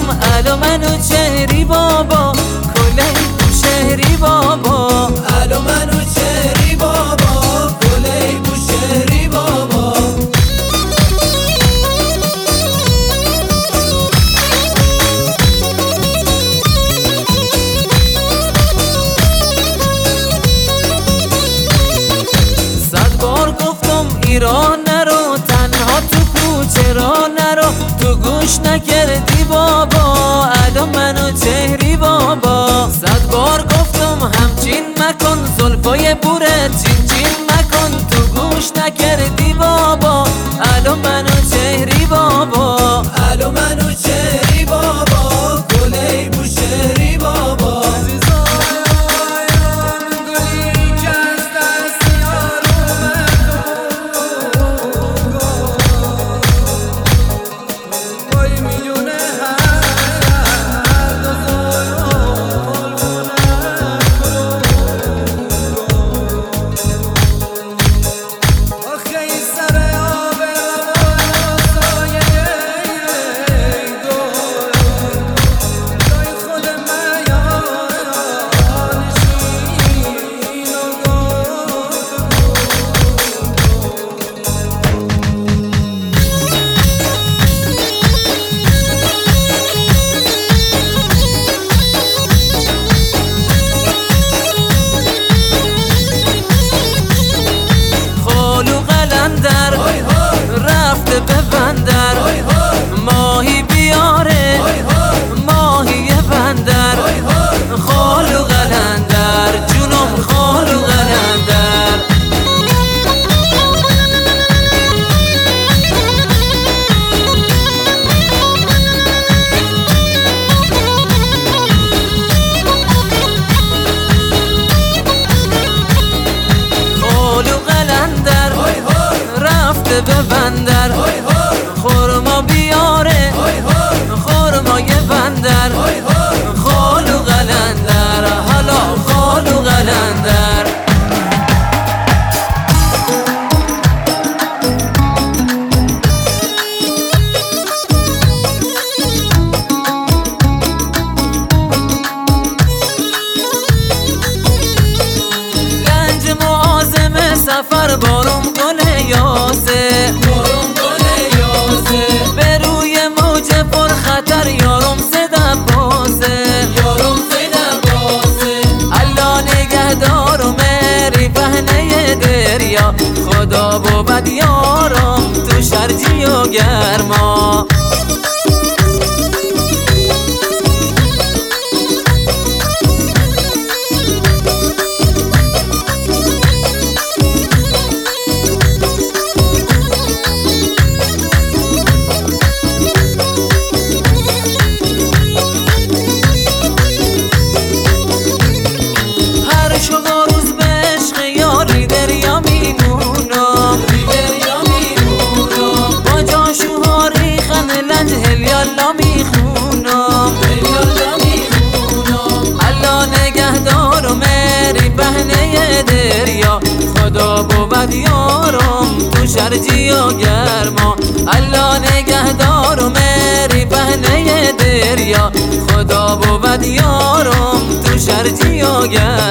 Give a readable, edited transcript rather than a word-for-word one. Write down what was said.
الو منو چهری بابا کله بوشهری بابا الو منو چهری بابا کله بوشهری بابا صد بار گفتم ایران نرو تنها تو کوچه را نرو تو گوش نکردی بابا الو منو چهری بابا صد بار گفتم همچین مکن زلفای بوره چین چین مکن تو گوش نکردی بابا الو منو چهری بابا الو منو چهری بابا کله بوشهری بابا رفته به بندر ماهی بیاره ماهی بندر خالو قلندر جونم خالو قلندر خالو قلندر رفته به بندر خورما بیاره خورمای بندر خالو قلندر حالا خالو قلندر گنج معاظم سفر بارم گل یاسه به روی موج پر خطر یارم زده بازه الله نگهدار و مری پهنه دریا خدا بود یارم تو شرجی و گرما دریا خدا بود یارم تو شرجی و گرما الله نگهدار و مری پهنه دریا خدا بود یارم تو شرجی و گرما